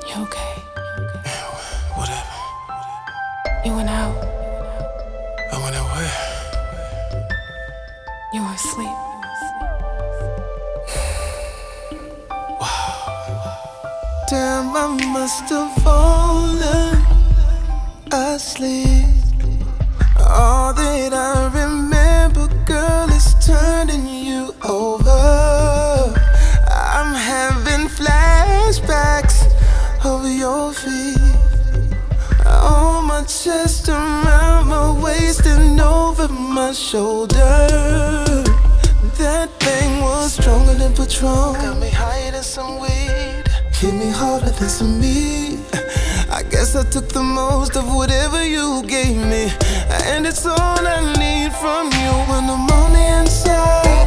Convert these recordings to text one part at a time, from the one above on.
You okay? Whatever. You went out. I went out where? You were asleep. Damn, I must have fallen asleep. All that I remember, girl, is turning you over. I'm having flashbacks of your feet on my chest, around my waist, and over my shoulder. That thing was stronger than Patron. Got me higher than some weed. Hit me harder than some meat. I guess I took the most of whatever you gave me, and it's all I need from you. When I'm on the inside,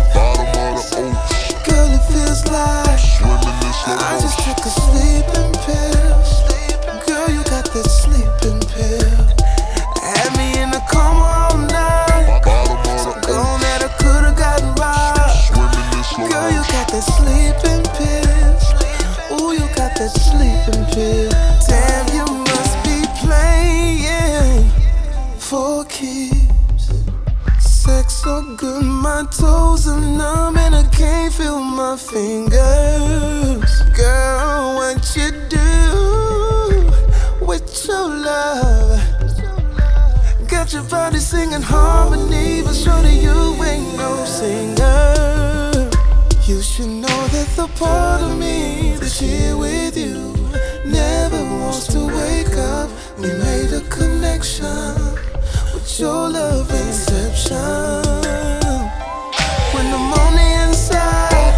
girl, it feels like I just took a sleeping pill. Girl, you got that sleeping pill. Had me in a coma all night, so gone that I could've gotten right. Girl, you got that sleeping pill. Ooh, you got that sleeping pill. Damn, you must be playing for keeps. Sex so good, my toes are numb and I can't feel my fingers. Girl, what you do with your love? Got your body singing harmony, but surely you ain't no singer. You should know that the part of me that's here with you never wants to wake up. We made a connection with your love inception. When I'm on the inside,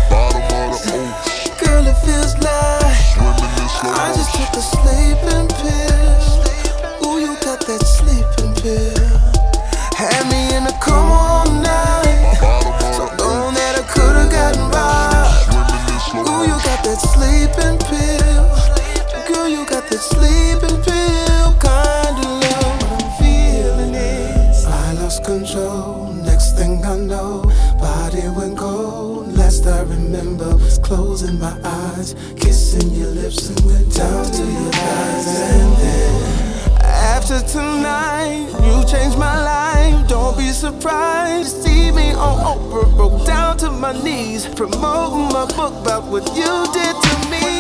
girl, it feels like I just took a sleeping pill. Ooh, you got that sleeping pill. Had me in a coma all night, so gone that I could've gotten right. Ooh, you got that sleeping pill. Girl, you got that sleeping pill kind of love. What I'm feeling is I lost control. Next thing I know, body went cold. Last I remember was closing my eyes, kissing your lips and went down to your thighs. And then after tonight, you changed my life. Don't be surprised to see me on Oprah, broke down to my knees, promoting my book about what you did to me.